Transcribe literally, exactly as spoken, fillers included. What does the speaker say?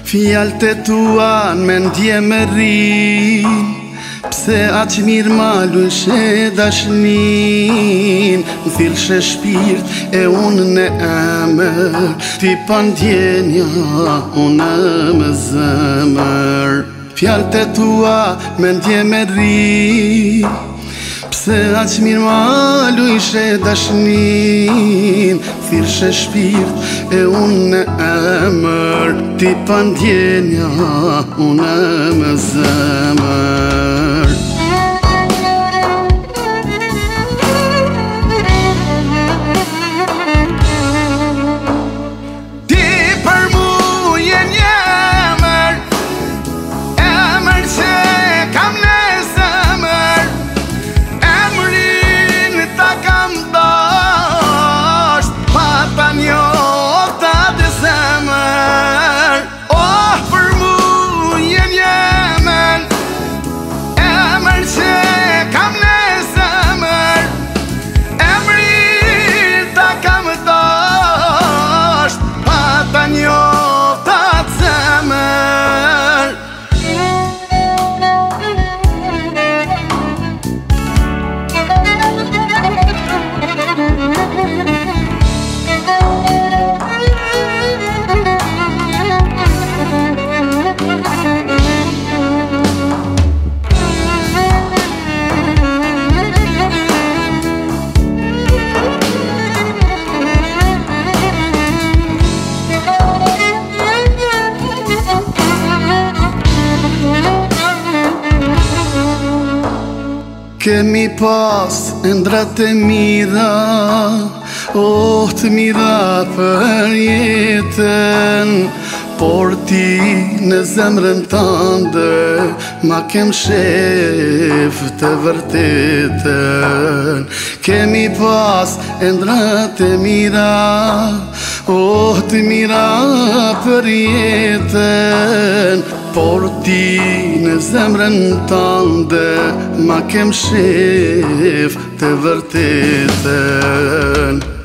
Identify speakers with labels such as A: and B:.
A: Fjalët e tua në mendje më rrin, pse aq mirë ma lujshe dashnin. Më thillshe shpirt e unë në emër, ti pa ndjenja unë më zemër. Fjalët e tua mendje më rrin, pse aq mirë ma lujshe dashnin. Thillshe shpirt e unë në emër, ti pa ndjenja unë më zemër. Ti për mu je një emër, emër që kam në zemër. Emrin ta kam dasht, pa ta njofta të zemër. Oh, për mu je një emër, emër që kam në zemër. Emrin ta kam dasht, pa ta njofta të zemër. Kemi pas endrat e mira, oh të mira për jetën, por ti në zemrën tënde ma kem shef të vërtetën. Kemi pas endrat e mira, oh të mira për jetën, por ti në zemrën tënde ma kem shef të vërtetën.